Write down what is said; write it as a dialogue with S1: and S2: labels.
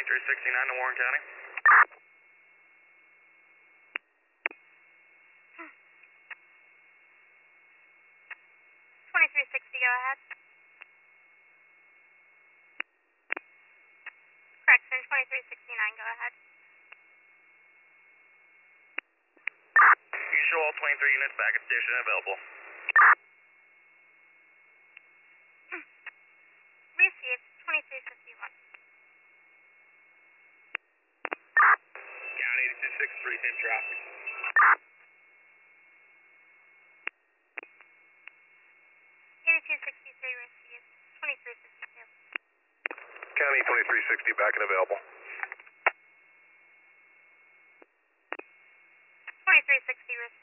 S1: 2369 to Warren County.
S2: 2360, go ahead. Correction, 2369, go ahead.
S1: You show all 23 units back at station available.
S2: Received, 2351.
S1: County 8263, same traffic.
S2: 8263 received, 2362.
S1: County 2360, back and available.
S2: 2360 received.